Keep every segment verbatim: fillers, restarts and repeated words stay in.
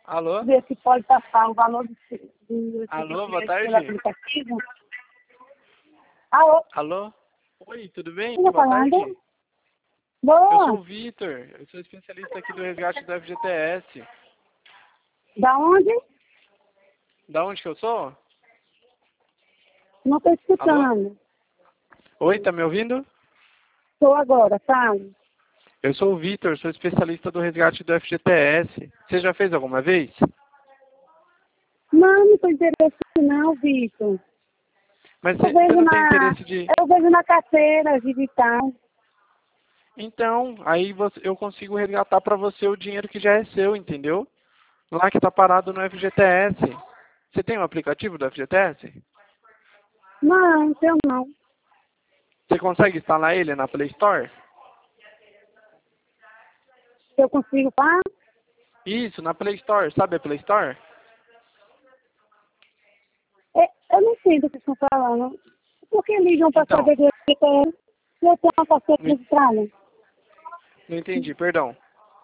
Alô? Ver se pode passar o valor do, do Alô, boa pelo tarde. aplicativo. Alô? Alô? Oi, tudo bem? Quem tá Boa falando? tarde. Eu Boa. sou o Vitor, eu sou especialista aqui do resgate do F G T S. Da onde? Da onde que eu sou? Não tô Alô? escutando. Oi, tá me ouvindo? Estou agora, tá? Eu sou o Vitor, sou especialista do resgate do F G T S. Você já fez alguma vez? Não, não tô interessado não, Vitor. Mas Eu você você vejo não tem na. interesse de... Eu vejo na carteira digital. Então, aí você- eu consigo resgatar pra você o dinheiro que já é seu, entendeu? Lá que tá parado no F G T S. Você tem um aplicativo do F G T S? Não, eu não. Você consegue instalar ele na Play Store? Eu consigo pá? Isso, na Play Store. Sabe a Play Store? É, eu não sei do que vocês estão falando. Por que ligam para Então, saber do que eu tenho uma carteira não registrada? não entendi, perdão.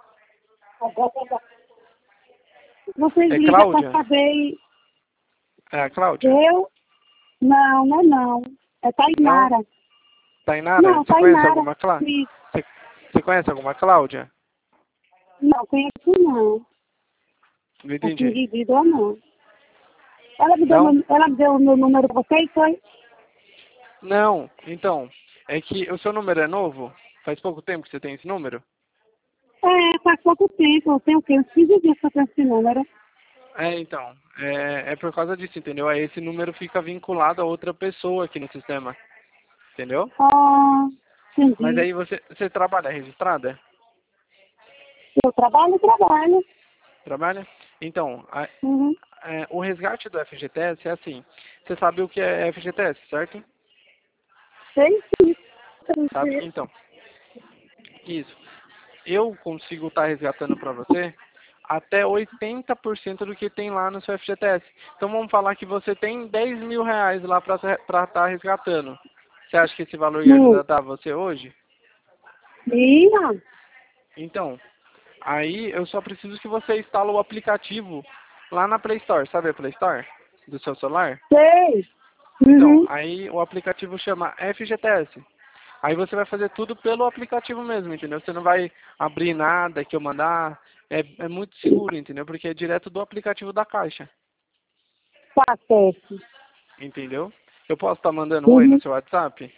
Vocês É ligam para Cláudia? saber É a Cláudia? eu? Não, não é não. É Não? Tainara. Tainara? Não, Você conhece Tainara. alguma Cláudia? Sim. Você, você conhece alguma Cláudia? Não, conheço não. Não Assim, entendi. indivíduo não. Ela me deu, Não? meu- ela me deu o meu número para vocês, foi? Não. Então, é que o seu número é novo? Faz pouco tempo que você tem esse número? É, faz pouco tempo. Eu tenho o quê? Uns quinze dias que eu tenho esse número. É, então. É, é por causa disso, entendeu? Aí esse número fica vinculado a outra pessoa aqui no sistema. Entendeu? Ah, Mas entendi. aí você, você trabalha registrada? Eu trabalho, trabalho. Trabalha? Então, a- Uhum. é, o resgate do F G T S é assim. Você sabe o que é F G T S, certo? Sei sim. Sabe? Então, isso. Eu consigo estar resgatando para você até oitenta por cento do que tem lá no seu F G T S. Então vamos falar que você tem dez mil reais lá para estar resgatando. Você acha que esse valor ia Hum. ajudar você hoje? Sim, Então, aí eu só preciso que você instale o aplicativo lá na Play Store. Sabe a Play Store do seu celular? sei. Então, Uhum. aí o aplicativo chama F G T S. Aí você vai fazer tudo pelo aplicativo mesmo, entendeu? Você não vai abrir nada que eu mandar. É, é muito seguro, entendeu? Porque é direto do aplicativo da Caixa, Tá certo. entendeu? Eu posso estar mandando um oi no Uhum. seu WhatsApp?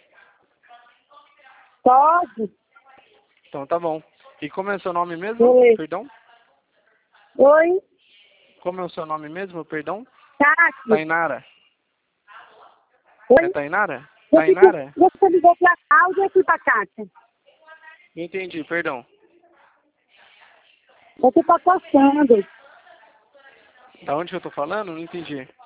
Pode? Então tá bom. E como é o seu nome mesmo? Oi. Perdão? Oi. Como é o seu nome mesmo? Perdão? Tati. Tainara. É Oi. Tainara? Você, Tainara? você ligou pra Cláudia ou aqui pra Kátia? Não entendi, perdão. Você tá passando. Da onde que eu tô falando? Não entendi.